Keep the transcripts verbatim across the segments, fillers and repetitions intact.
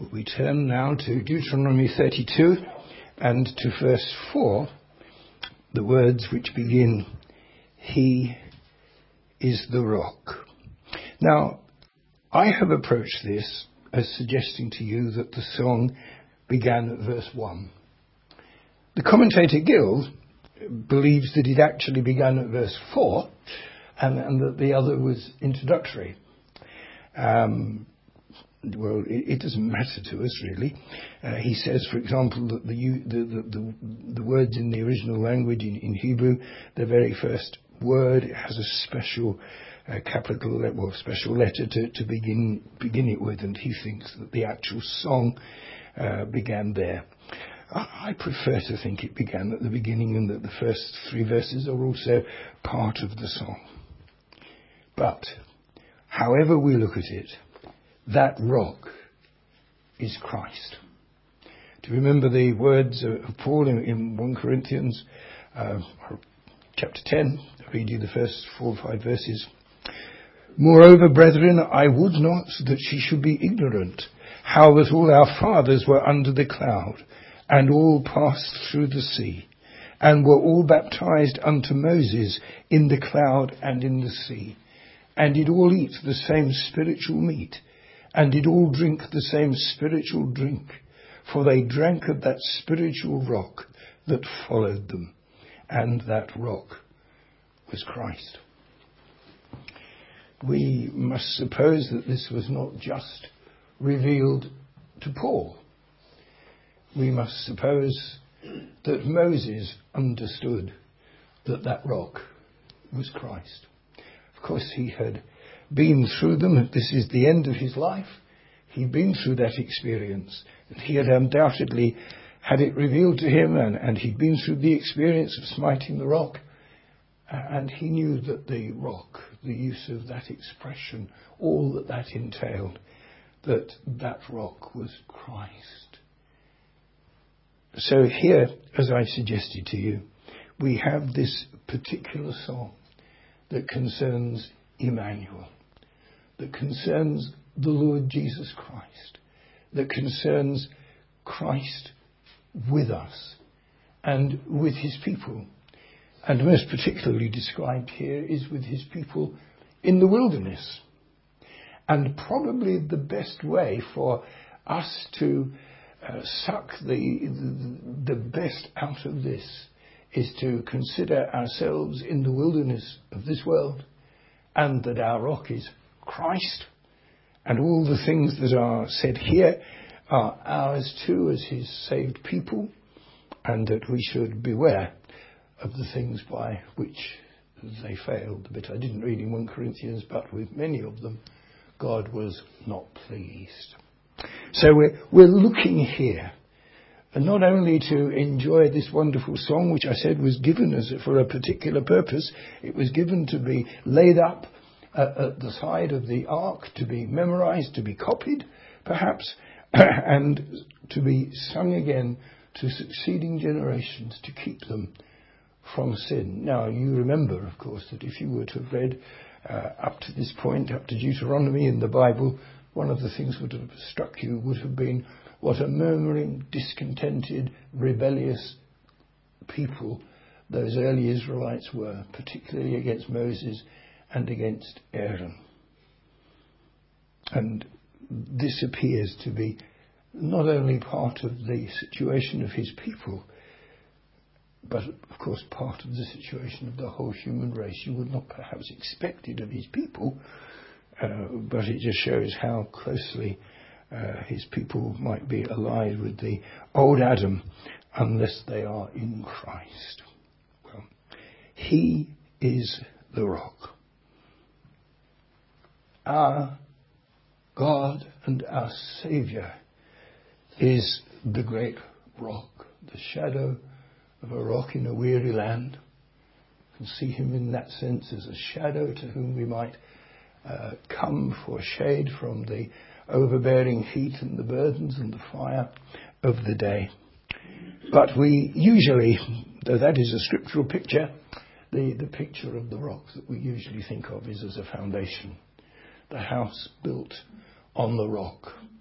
We turn now to Deuteronomy thirty-two and to verse four, the words which begin, "He is the rock." Now, I have approached this as suggesting to you that the song began at verse one. The commentator Gill believes that it actually began at verse four and, and that the other was introductory. Um, well, it, it doesn't matter to us, really. Uh, he says, for example, that the, the, the, the, the words in the original language, in, in Hebrew, the very first word has a special uh, capital, well, special letter to, to begin begin it with, and he thinks that the actual song uh, began there. I prefer to think it began at the beginning and that the first three verses are also part of the song. But, however we look at it, that rock is Christ. Do you remember the words of Paul in, in First Corinthians uh, chapter ten? I'll read you the first four or five verses. "Moreover, brethren, I would not that she should be ignorant, how that all our fathers were under the cloud, and all passed through the sea, and were all baptized unto Moses in the cloud and in the sea, and did all eat the same spiritual meat, and did all drink the same spiritual drink, for they drank of that spiritual rock that followed them, and that rock was Christ." We must suppose that this was not just revealed to Paul. We must suppose that Moses understood that that rock was Christ. Of course, he had been through them. This is the end of his life. He'd been through that experience. And he had undoubtedly had it revealed to him, and, and he'd been through the experience of smiting the rock. And he knew that the rock, the use of that expression, all that that entailed, that that rock was Christ. So here, as I suggested to you, we have this particular song that concerns Emmanuel, that concerns the Lord Jesus Christ, that concerns Christ with us and with his people. And most particularly described here is with his people in the wilderness. And probably the best way for us to uh, suck the, the, the best out of this is to consider ourselves in the wilderness of this world, and that our rock is Christ, and all the things that are said here are ours too as his saved people, and that we should beware of the things by which they failed. The bit I didn't read in First Corinthians, but with many of them, God was not pleased. So we're, we're looking here, and not only to enjoy this wonderful song, which I said was given as for a particular purpose. It was given to be laid up at, at the side of the ark, to be memorized, to be copied, perhaps, and to be sung again to succeeding generations to keep them from sin. Now, you remember, of course, that if you were to have read uh, up to this point, up to Deuteronomy in the Bible, one of the things that would have struck you would have been what a murmuring, discontented, rebellious people those early Israelites were, particularly against Moses and against Aaron. And this appears to be not only part of the situation of his people, but, of course, part of the situation of the whole human race. You would not perhaps expect it of his people, uh, but it just shows how closely uh, his people might be allied with the old Adam unless they are in Christ. Well, he is the rock. Our God and our Saviour is the great rock, the shadow of a rock in a weary land. You can see him in that sense as a shadow to whom we might uh, come for shade from the overbearing heat and the burdens and the fire of the day. But we usually, though that is a scriptural picture, the, the picture of the rock that we usually think of is as a foundation. The house built on the rock.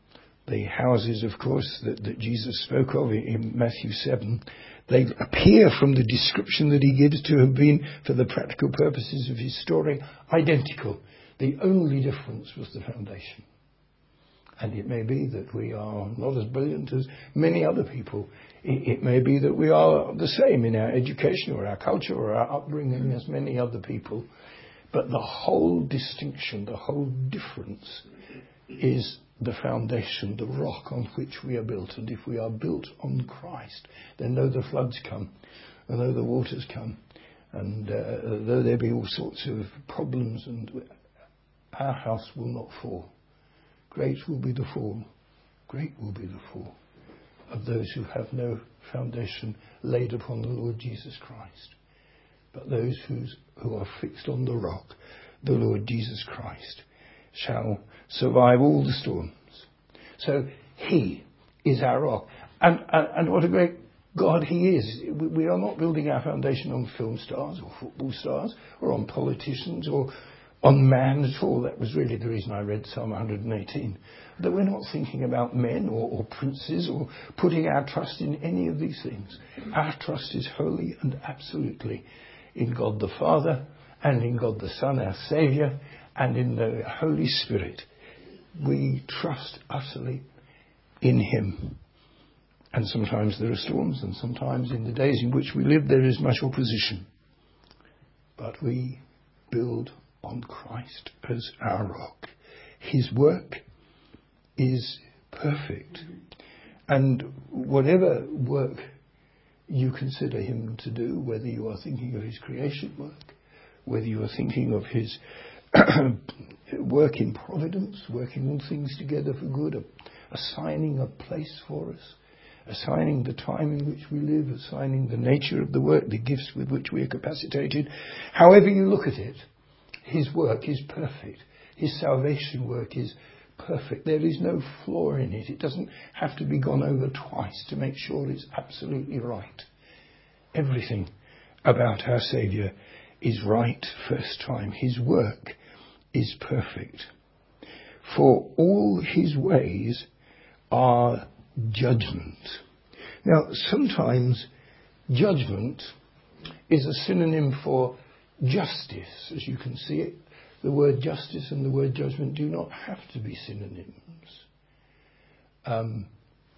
The houses, of course, that, that Jesus spoke of in, in Matthew seven, they appear from the description that he gives to have been, for the practical purposes of his story, identical. The only difference was the foundation. And it may be that we are not as brilliant as many other people. It, it may be that we are the same in our education or our culture or our upbringing as many other people. But the whole distinction, the whole difference is the foundation, the rock on which we are built. And if we are built on Christ, then though the floods come, and though the waters come, and uh, though there be all sorts of problems, and our house will not fall. Great will be the fall, great will be the fall of those who have no foundation laid upon the Lord Jesus Christ. But those who's, who are fixed on the rock, the Lord Jesus Christ, shall survive all the storms. So he is our rock. And, and, and what a great God he is. We are not building our foundation on film stars or football stars or on politicians or on man at all. That was really the reason I read Psalm one hundred eighteen. That we're not thinking about men or, or princes or putting our trust in any of these things. Our trust is wholly and absolutely in God the Father and in God the Son, our Saviour, and in the Holy Spirit. We trust utterly in him. And sometimes there are storms, and sometimes in the days in which we live there is much opposition. But we build on Christ as our rock. His work is perfect. And whatever work you consider him to do, whether you are thinking of his creation work, whether you are thinking of his work in providence, working all things together for good, assigning a place for us, assigning the time in which we live, assigning the nature of the work, the gifts with which we are capacitated. However you look at it, his work is perfect. His salvation work is perfect. There is no flaw in it. It doesn't have to be gone over twice to make sure it's absolutely right. Everything about our Saviour is right first time. His work is perfect. For all his ways are judgment. Now, sometimes judgment is a synonym for justice, as you can see it. The word justice and the word judgment do not have to be synonyms. Um,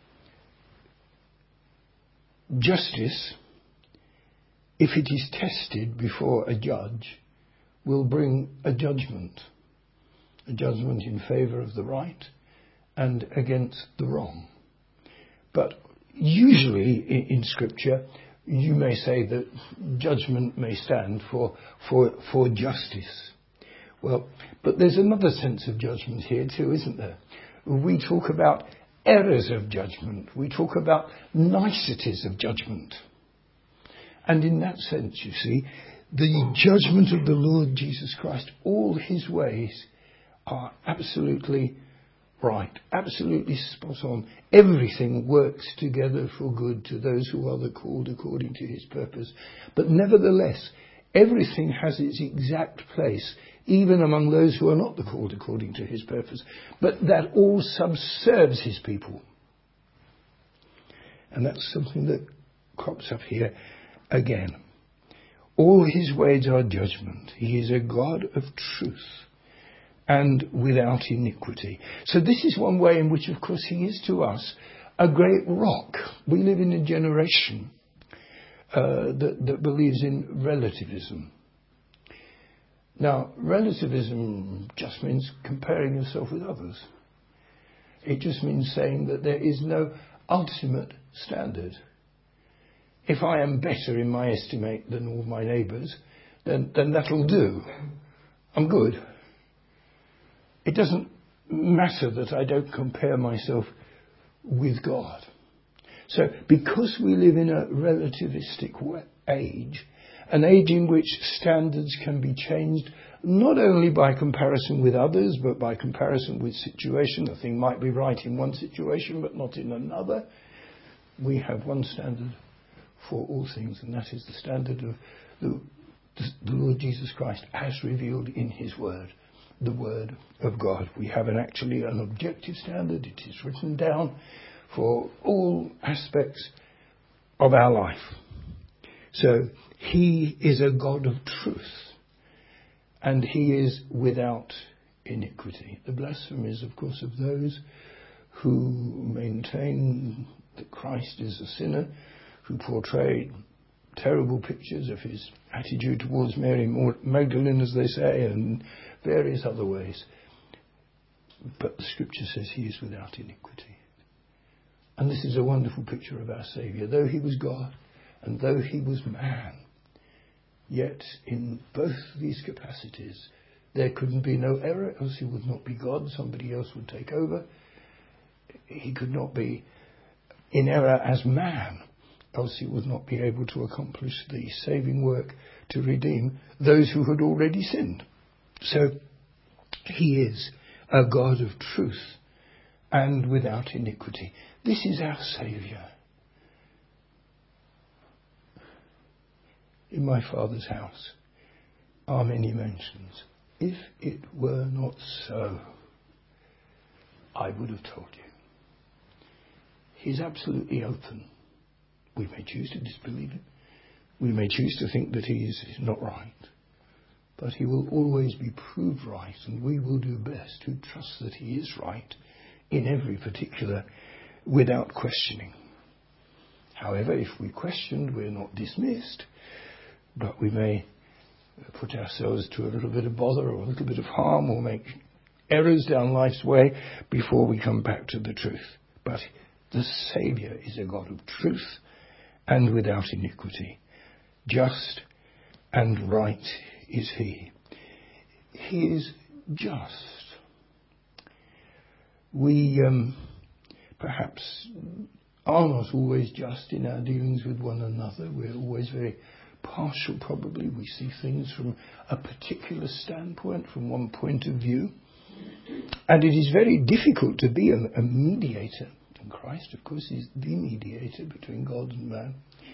justice, if it is tested before a judge, will bring a judgment. A judgment in favour of the right and against the wrong. But usually in, in Scripture, you may say that judgment may stand for, for, for justice. Well, but there's another sense of judgment here too, isn't there? We talk about errors of judgment. We talk about niceties of judgment. And in that sense, you see, the judgment of the Lord Jesus Christ, all his ways are absolutely right, absolutely spot on. Everything works together for good to those who are the called according to his purpose. But nevertheless, everything has its exact place, even among those who are not the called according to his purpose. But that all subserves his people. And that's something that crops up here again. All his ways are judgment. He is a God of truth and without iniquity. So this is one way in which, of course, he is to us a great rock. We live in a generation uh, that, that believes in relativism. Now, relativism just means comparing yourself with others. It just means saying that there is no ultimate standard. If I am better in my estimate than all my neighbours, then, then that'll do. I'm good. It doesn't matter that I don't compare myself with God. So because we live in a relativistic age, an age in which standards can be changed not only by comparison with others, but by comparison with situation. A thing might be right in one situation, but not in another. We have one standard for all things, and that is the standard of the, the Lord Jesus Christ as revealed in his word. the Word of God. We have an actually an objective standard. It is written down for all aspects of our life. So he is a God of truth, and he is without iniquity. The blasphemies, of course, of those who maintain that Christ is a sinner, who portray terrible pictures of his attitude towards Mary Magdalene, as they say, and various other ways. But the Scripture says he is without iniquity. And this is a wonderful picture of our Saviour. Though he was God and though he was man, yet in both these capacities there couldn't be no error, else he would not be God. Somebody else would take over. He could not be in error as man, else he would not be able to accomplish the saving work to redeem those who had already sinned. So he is a God of truth and without iniquity. This is our Saviour. In my Father's house are many mansions. If it were not so, I would have told you. He's absolutely open. We may choose to disbelieve it. We may choose to think that he is not right. But he will always be proved right, and we will do best to trust that he is right in every particular without questioning. However, if we questioned, we're not dismissed, but we may put ourselves to a little bit of bother or a little bit of harm or make errors down life's way before we come back to the truth. But the Saviour is a God of truth and without iniquity. Just and right is he. He is just. We um, perhaps are not always just in our dealings with one another. We're always very partial, probably. We see things from a particular standpoint, from one point of view. And it is very difficult to be a, a mediator. And Christ, of course, is the mediator between God and man.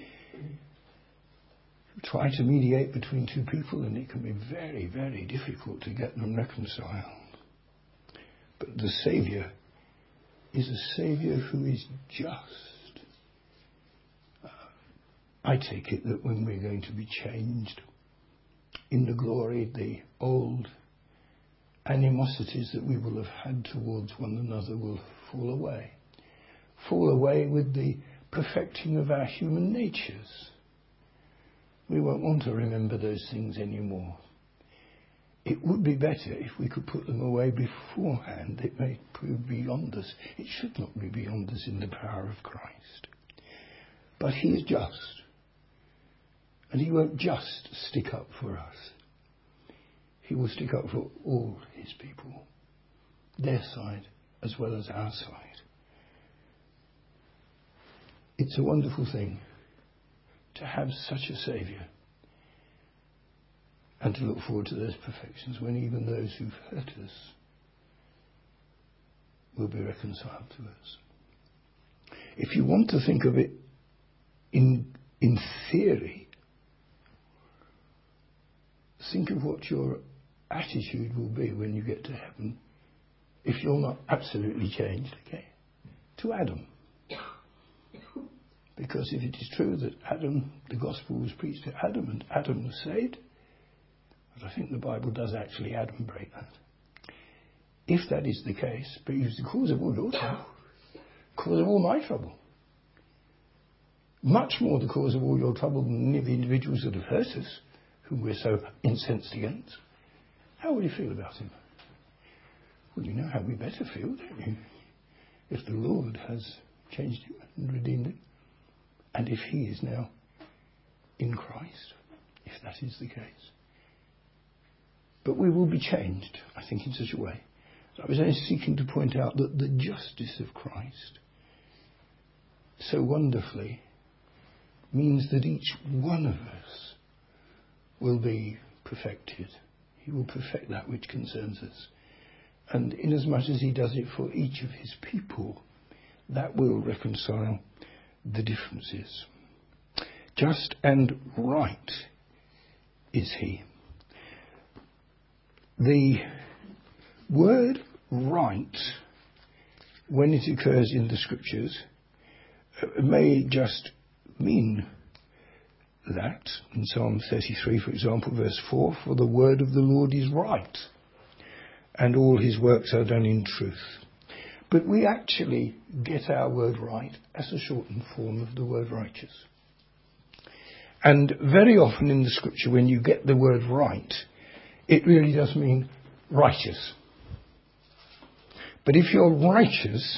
Try to mediate between two people and it can be very, very difficult to get them reconciled. But the Saviour is a Saviour who is just. Uh, I take it that when we're going to be changed in the glory, the old animosities that we will have had towards one another will fall away. Fall away with the perfecting of our human natures. We won't want to remember those things anymore. It would be better if we could put them away beforehand. It may prove beyond us. It should not be beyond us in the power of Christ. But he is just. And he won't just stick up for us. He will stick up for all his people. Their side as well as our side. It's a wonderful thing to have such a Saviour and to look forward to those perfections when even those who've hurt us will be reconciled to us. If you want to think of it in in theory, think of what your attitude will be when you get to heaven if you're not absolutely changed, okay? To Adam. Because if it is true that Adam, the gospel was preached to Adam and Adam was saved, but I think the Bible does actually Adam break that. If that is the case, but he was the cause of all your trouble, cause of all my trouble, much more the cause of all your trouble than any of the individuals that have hurt us, whom we're so incensed against, how would you feel about him? Well, you know how we better feel, don't you? If the Lord has changed him and redeemed him. And if he is now in Christ, if that is the case. But we will be changed, I think, in such a way. So I was only seeking to point out that the justice of Christ so wonderfully means that each one of us will be perfected. He will perfect that which concerns us. And inasmuch as he does it for each of his people, that will reconcile the differences. Just and right is he. The word right, when it occurs in the scriptures, may just mean that. In Psalm thirty-three, for example, verse four, for the word of the Lord is right, and all his works are done in truth. But we actually get our word right as a shortened form of the word righteous. And very often in the scripture, when you get the word right, it really does mean righteous. But if you're righteous,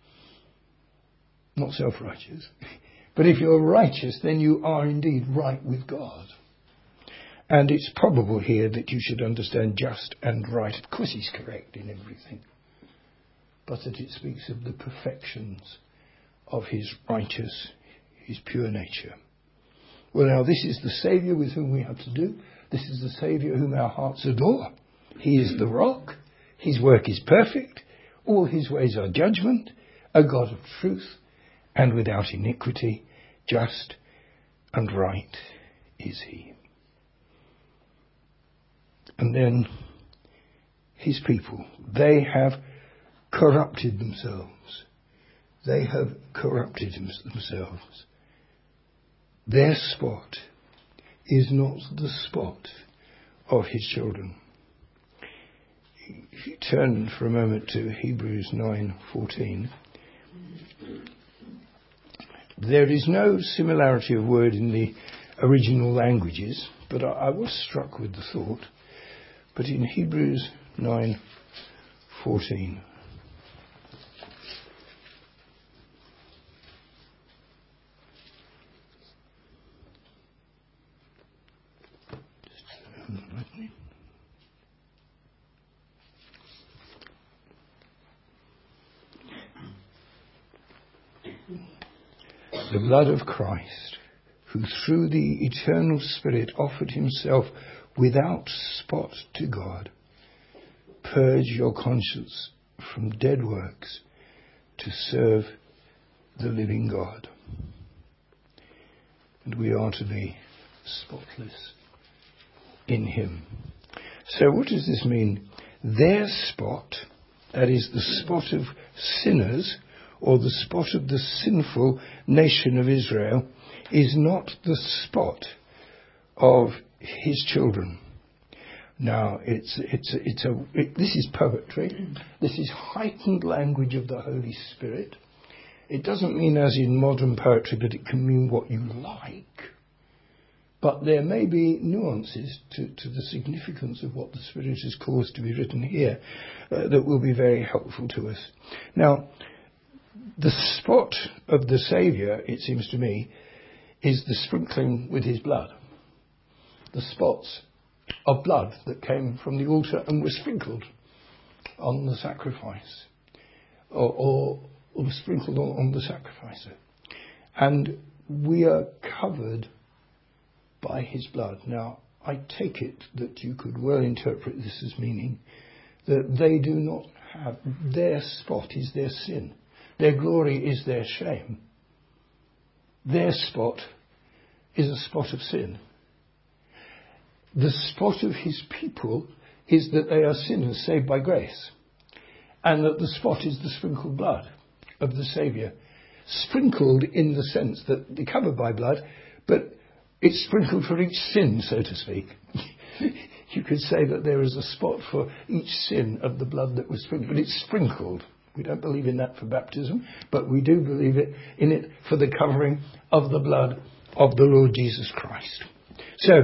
not self-righteous, but if you're righteous, then you are indeed right with God. And it's probable here that you should understand just and right. Of course he's correct in everything, but that it speaks of the perfections of his righteous, his pure nature. Well, now this is the Saviour with whom we have to do. This is the Saviour whom our hearts adore. He is the rock. His work is perfect. All his ways are judgment, a God of truth, and without iniquity, just and right is he. And then his people, they have corrupted themselves. They have corrupted themselves. Their spot is not the spot of his children. If you turn for a moment to Hebrews nine fourteen, there is no similarity of word in the original languages, but I, I was struck with the thought. But in Hebrews nine fourteen, the blood of Christ, who through the eternal Spirit offered himself without spot to God, purge your conscience from dead works to serve the living God. And we are to be spotless in him. So what does this mean? Their spot, that is the spot of sinners, or the spot of the sinful nation of Israel, is not the spot of his children. Now, it's it's it's a it, this is poetry. This is heightened language of the Holy Spirit. It doesn't mean as in modern poetry that it can mean what you like, but there may be nuances to, to the significance of what the Spirit has caused to be written here uh, that will be very helpful to us. Now, the spot of the Saviour, it seems to me, is the sprinkling with his blood. The spots of blood that came from the altar and were sprinkled on the sacrifice, or, or, or sprinkled on, on the sacrificer. And we are covered by his blood. Now, I take it that you could well interpret this as meaning that they do not have, their spot is their sin. Their glory is their shame. Their spot is a spot of sin. The spot of his people is that they are sinners saved by grace, and that the spot is the sprinkled blood of the Saviour. Sprinkled in the sense that they're covered by blood, but it's sprinkled for each sin, so to speak. You could say that there is a spot for each sin of the blood that was sprinkled, but it's sprinkled. We don't believe in that for baptism, but we do believe it in it for the covering of the blood of the Lord Jesus Christ. So,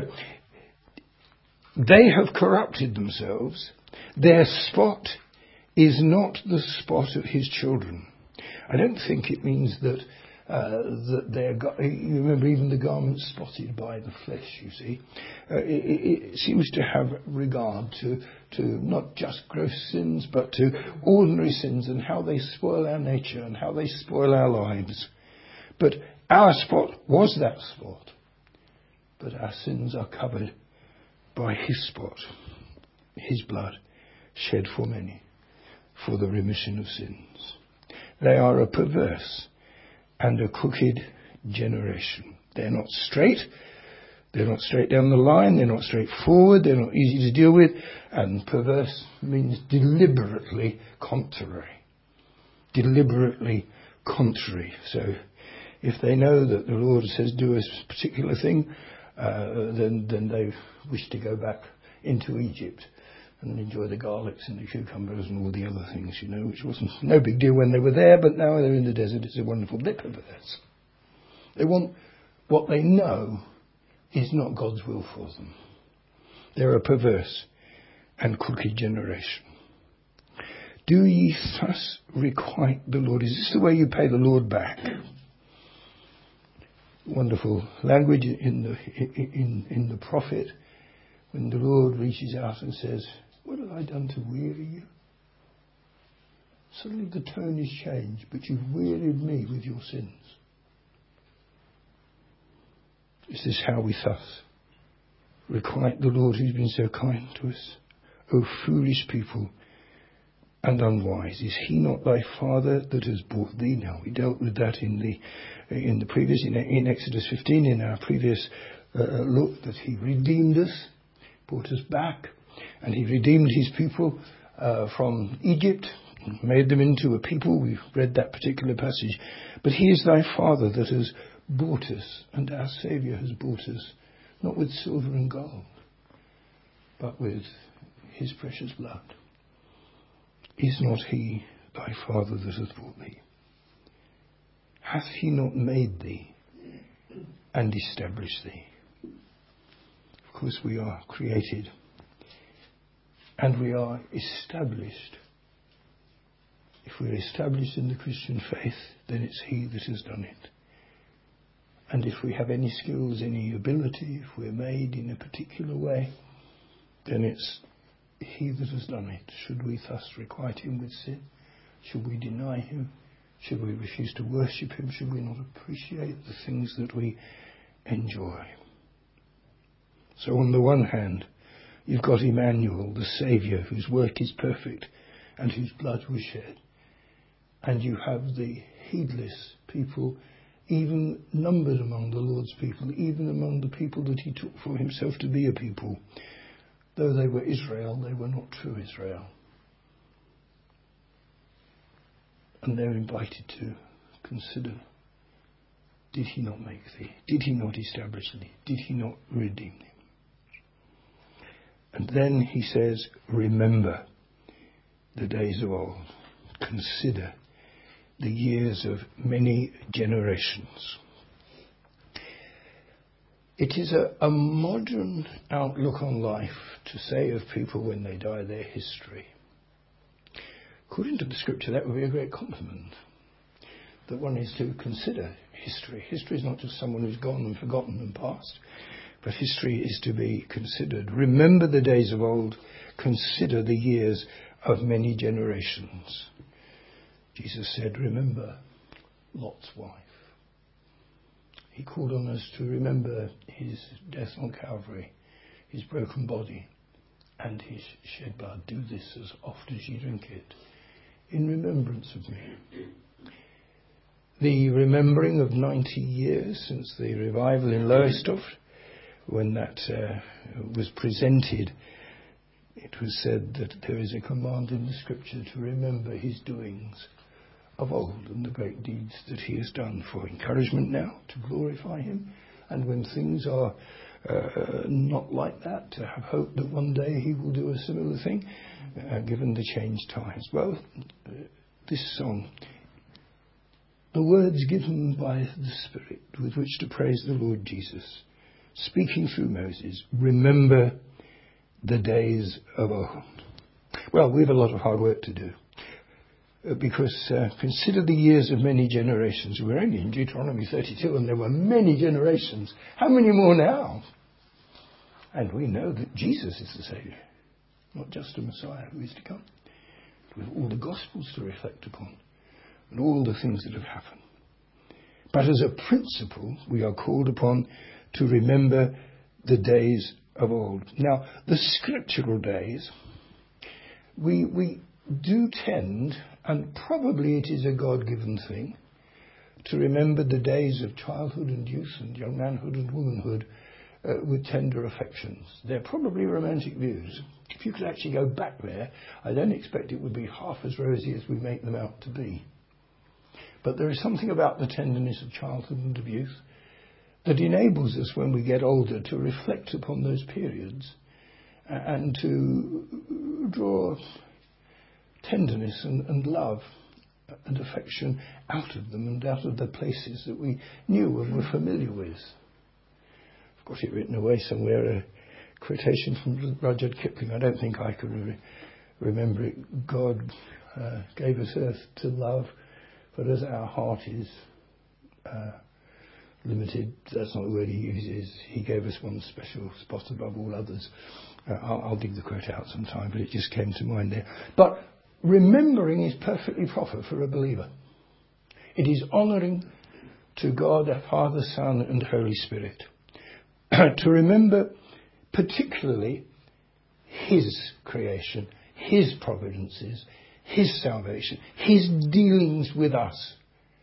they have corrupted themselves. Their spot is not the spot of his children. I don't think it means that uh, that they're. Go- you remember, even the garment spotted by the flesh. You see, uh, it, it seems to have regard to to not just gross sins, but to ordinary sins and how they spoil our nature and how they spoil our lives. But our spot was that spot, but our sins are covered by his spot, his blood shed for many, for the remission of sins. They are a perverse and a crooked generation. They're not straight. They're not straight down the line, they're not straightforward, they're not easy to deal with, and perverse means deliberately contrary. Deliberately contrary. So if they know that the Lord says do a particular thing, uh, then, then they wish to go back into Egypt and enjoy the garlics and the cucumbers and all the other things, you know, which wasn't no big deal when they were there, but now they're in the desert, it's a wonderful. They're perverse. They want what they know is not God's will for them. They're a perverse and crooked generation. Do ye thus requite the Lord? Is this the way you pay the Lord back? Wonderful language in the in in the prophet when the Lord reaches out and says, "What have I done to weary you?" Suddenly the tone is changed, but you've wearied me with your sins. Is this how we thus requite the Lord who's been so kind to us? O foolish people and unwise, is he not thy father that has brought thee? Now we dealt with that in the in the previous in, in Exodus fifteen, in our previous uh, look, that he redeemed us, brought us back, and he redeemed his people uh, from Egypt, made them into a people. We've read that particular passage. But he is thy father that has bought us, and our Saviour has bought us, not with silver and gold, but with his precious blood. Is not he thy father that hath bought thee? Hath he not made thee and established thee? Of course we are created and we are established. If we're established in the Christian faith, then it's he that has done it. And if we have any skills, any ability, if we're made in a particular way, then it's he that has done it. Should we thus requite him with sin? Should we deny him? Should we refuse to worship him? Should we not appreciate the things that we enjoy? So on the one hand, you've got Emmanuel, the Saviour, whose work is perfect and whose blood was shed. And you have the heedless people, even numbered among the Lord's people, even among the people that he took for himself to be a people. Though they were Israel, they were not true Israel. And they're invited to consider, did he not make thee? Did he not establish thee? Did he not redeem thee? And then he says, remember the days of old. Consider the years of many generations. It is a, a modern outlook on life to say of people when they die, their history. According to the scripture, that would be a great compliment. That one is to consider history. History is not just someone who's gone and forgotten and passed, but history is to be considered. Remember the days of old. Consider the years of many generations. Jesus said, remember Lot's wife. He called on us to remember his death on Calvary, his broken body, and his shed blood. Do this as oft as you drink it, in remembrance of me. The remembering of ninety years since the revival in Lowestoft, when that uh, was presented, it was said that there is a command in the scripture to remember his doings of old and the great deeds that he has done, for encouragement now, to glorify him, and when things are uh, not like that, to have hope that one day he will do a similar thing, uh, given the changed times. Well, uh, this song, the words given by the Spirit with which to praise the Lord Jesus, speaking through Moses, remember the days of old. Well, we have a lot of hard work to do. Because uh, consider the years of many generations. We're only in Deuteronomy thirty-two and there were many generations. How many more now? And we know that Jesus is the Saviour, not just a Messiah who is to come, with all the Gospels to reflect upon and all the things that have happened. But as a principle, we are called upon to remember the days of old. Now, the scriptural days, we we do tend, and probably it is a God-given thing, to remember the days of childhood and youth and young manhood and womanhood uh, with tender affections. They're probably romantic views. If you could actually go back there, I don't expect it would be half as rosy as we make them out to be. But there is something about the tenderness of childhood and of youth that enables us, when we get older, to reflect upon those periods and to draw tenderness and, and love and affection out of them and out of the places that we knew and were familiar with. I've got it written away somewhere, a quotation from Rudyard Kipling. I don't think I could re- remember it. God uh, gave us earth to love, but as our heart is uh, limited, that's not the word he uses, he gave us one special spot above all others. Uh, I'll, I'll dig the quote out sometime, but it just came to mind there. But remembering is perfectly proper for a believer. It is honouring to God, our Father, Son and Holy Spirit. To remember particularly His creation, His providences, His salvation, His dealings with us.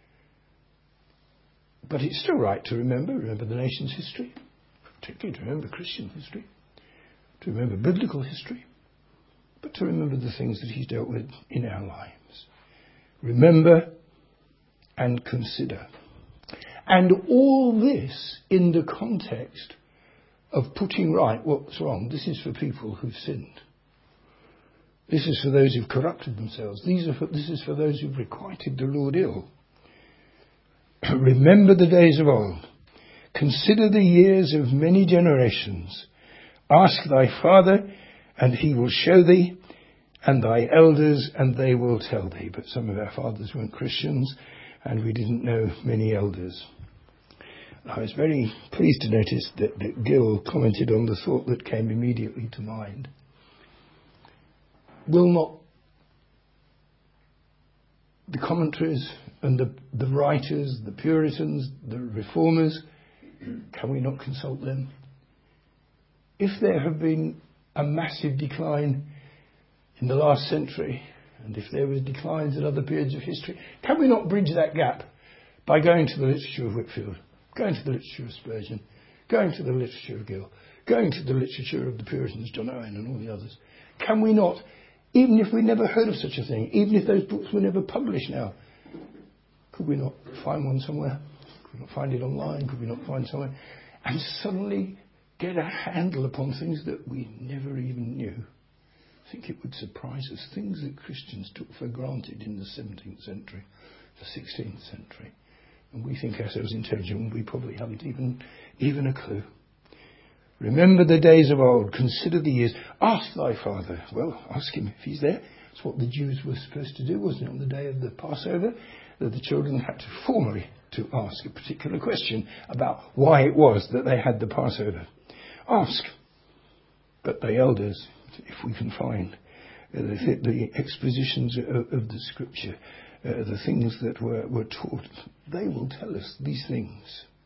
But it's still right to remember, remember the nation's history, particularly to remember Christian history, to remember biblical history, but to remember the things that He's dealt with in our lives. Remember and consider. And all this in the context of putting right what's wrong. This is for people who've sinned. This is for those who've corrupted themselves. These are for, this is for those who've requited the Lord ill. Remember the days of old. Consider the years of many generations. Ask thy father, and he will show thee, and thy elders, and they will tell thee. But some of our fathers weren't Christians, and we didn't know many elders. I was very pleased to notice that, that Gill commented on the thought that came immediately to mind. Will not the commentaries and the, the writers, the Puritans, the Reformers, can we not consult them? If there have been a massive decline in the last century, and if there were declines in other periods of history, can we not bridge that gap by going to the literature of Whitefield, going to the literature of Spurgeon, going to the literature of Gill, going to the literature of the Puritans, John Owen and all the others? Can we not, even if we never heard of such a thing, even if those books were never published now, could we not find one somewhere? Could we not find it online? Could we not find somewhere? And suddenly get a handle upon things that we never even knew. I think it would surprise us. Things that Christians took for granted in the seventeenth century, the sixteenth century. And we think ourselves intelligent when we probably haven't even, even a clue. Remember the days of old. Consider the years. Ask thy father. Well, ask him if he's there. That's what the Jews were supposed to do, wasn't it, on the day of the Passover? That the children had to formally to ask a particular question about why it was that they had the Passover. Ask. But the elders, if we can find uh, the, the expositions of, of the Scripture, uh, the things that were, were taught, they will tell us these things.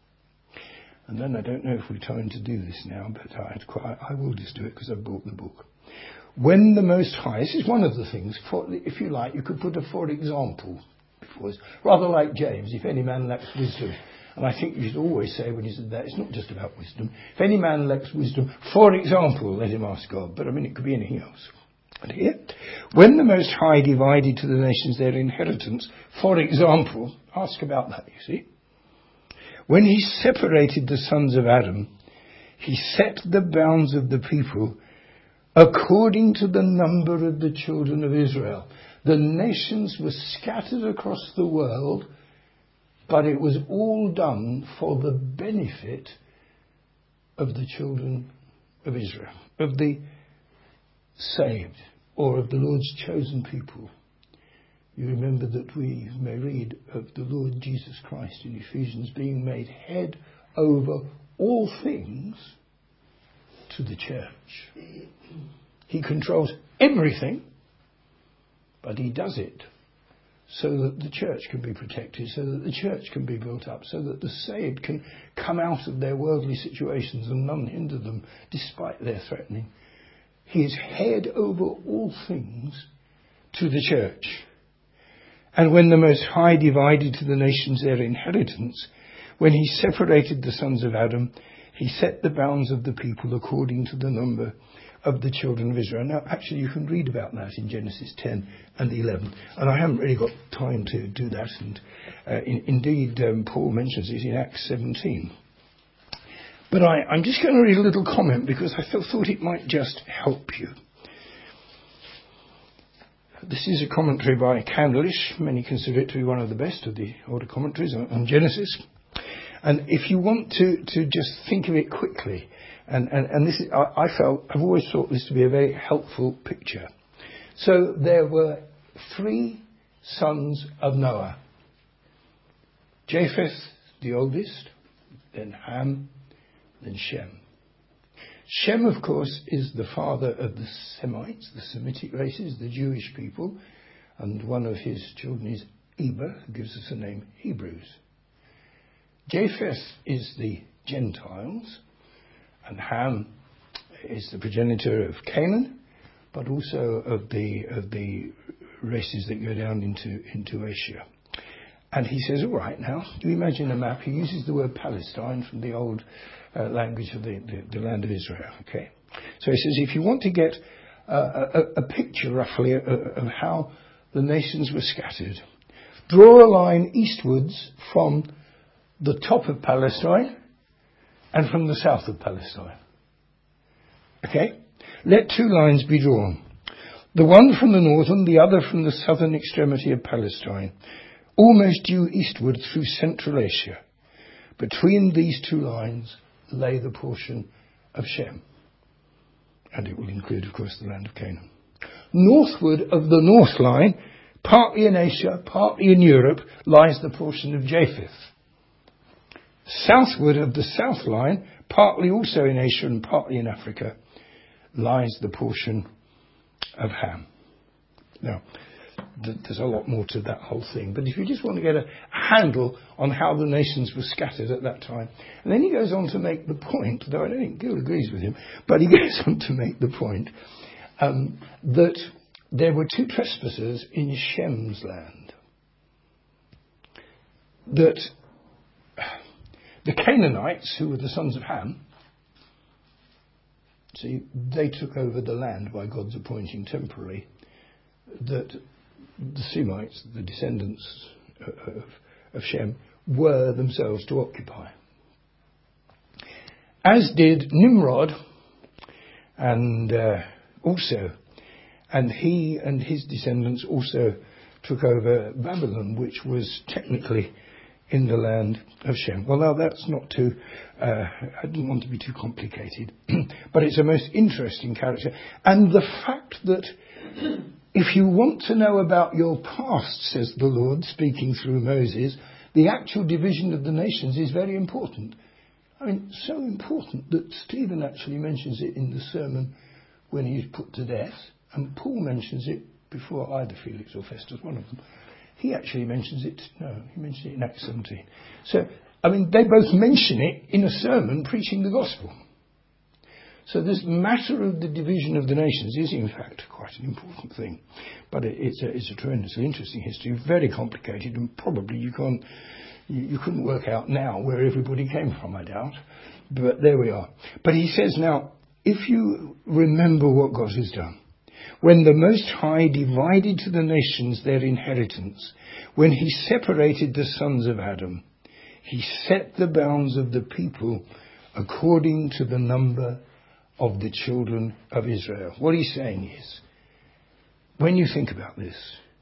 And then I don't know if we've time to do this now, but I'd quite, I will just do it because I've bought the book. When the Most High, this is one of the things, for, if you like, you could put a for example before us, rather like James, if any man lacks wisdom. And I think you should always say when you said that, it's not just about wisdom. If any man lacks wisdom, for example, let him ask God. But I mean, it could be anything else. And here, when the Most High divided to the nations their inheritance, for example, ask about that, you see. When he separated the sons of Adam, he set the bounds of the people according to the number of the children of Israel. The nations were scattered across the world, but it was all done for the benefit of the children of Israel, of the saved, or of the Lord's chosen people. You remember that we may read of the Lord Jesus Christ in Ephesians being made head over all things to the church. He controls everything, but he does it so that the church can be protected, so that the church can be built up, so that the saved can come out of their worldly situations and none hinder them despite their threatening. He is head over all things to the church. And when the Most High divided to the nations their inheritance, when he separated the sons of Adam, He set the bounds of the people according to the number of the children of Israel. Now, actually, you can read about that in Genesis ten and eleven. And I haven't really got time to do that. And uh, in, indeed, um, Paul mentions it in Acts seventeen. But I, I'm just going to read a little comment because I th- thought it might just help you. This is a commentary by Candlish. Many consider it to be one of the best of the older commentaries on, on Genesis. And if you want to, to just think of it quickly, and, and, and this is, I, I felt, I've always thought this to be a very helpful picture. So there were three sons of Noah. Japheth, the oldest, then Ham, then Shem. Shem, of course, is the father of the Semites, the Semitic races, the Jewish people, and one of his children is Eber, who gives us the name Hebrews. Japheth is the Gentiles, and Ham is the progenitor of Canaan, but also of the of the races that go down into, into Asia. And he says, all right, now, do you imagine a map? He uses the word Palestine from the old uh, language of the, the, the land of Israel, okay? So he says, if you want to get uh, a, a picture, roughly, of, of how the nations were scattered, draw a line eastwards from the top of Palestine and from the south of Palestine. Okay? Let two lines be drawn. The one from the northern, the other from the southern extremity of Palestine, almost due eastward through Central Asia. Between these two lines lay the portion of Shem. And it will include, of course, the land of Canaan. Northward of the north line, partly in Asia, partly in Europe, lies the portion of Japheth. Southward of the south line, partly also in Asia and partly in Africa, lies the portion of Ham. Now, th- there's a lot more to that whole thing, but if you just want to get a handle on how the nations were scattered at that time. And then he goes on to make the point, though I don't think Gil agrees with him, but he goes on to make the point um, that there were two trespassers in Shem's land. That the Canaanites, who were the sons of Ham, see, they took over the land by God's appointing temporarily, that the Semites, the descendants of, of Shem, were themselves to occupy. As did Nimrod, and uh, also, and he and his descendants also took over Babylon, which was technically in the land of Shem. Well, now that's not too, uh, I didn't want to be too complicated, but it's a most interesting character. And the fact that if you want to know about your past, says the Lord, speaking through Moses, the actual division of the nations is very important. I mean, so important that Stephen actually mentions it in the sermon when he's put to death, and Paul mentions it before either Felix or Festus, one of them. He actually mentions it, no, he mentions it in Acts seventeen. So, I mean, they both mention it in a sermon preaching the gospel. So this matter of the division of the nations is, in fact, quite an important thing. But it, it's, a, it's a tremendously interesting history, very complicated, and probably you can't, you, you couldn't work out now where everybody came from, I doubt. But there we are. But he says now, if you remember what God has done, when the Most High divided to the nations their inheritance, when he separated the sons of Adam, he set the bounds of the people according to the number of the children of Israel. What he's saying is, when you think about this,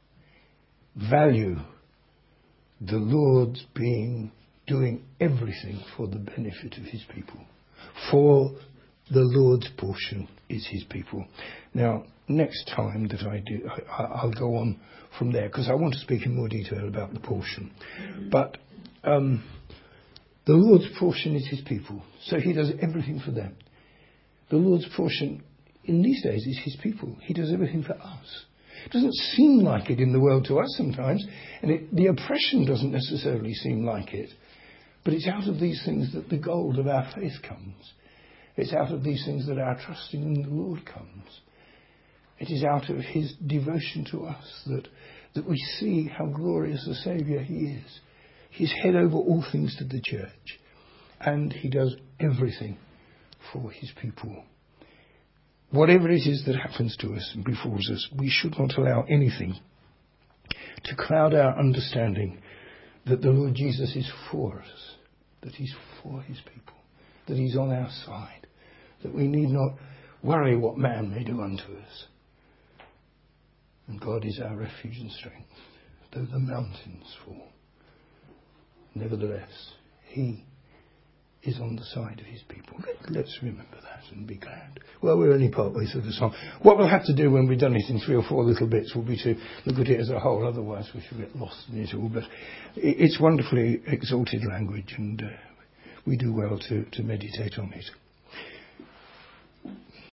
value the Lord's being, doing everything for the benefit of his people. For the Lord's portion is his people. Now, next time that I do, I, I'll go on from there, because I want to speak in more detail about the portion. But um, the Lord's portion is his people, so he does everything for them. The Lord's portion in these days is his people. He does everything for us. It doesn't seem like it in the world to us sometimes, and it, the oppression doesn't necessarily seem like it. But it's out of these things that the gold of our faith comes. It's out of these things that our trusting in the Lord comes. It is out of his devotion to us that, that we see how glorious a Saviour he is. He's head over all things to the church. and he does everything for his people. Whatever it is that happens to us and befalls us, we should not allow anything to cloud our understanding that the Lord Jesus is for us, that he's for his people, that he's on our side, that we need not worry what man may do unto us. And God is our refuge and strength, though the mountains fall. Nevertheless, he is on the side of his people. Let's remember that and be glad. Well, we're only partway through the song. What we'll have to do when we've done it in three or four little bits will be to look at it as a whole. Otherwise, we shall get lost in it all. But it's wonderfully exalted language, and uh, we do well to, to meditate on it.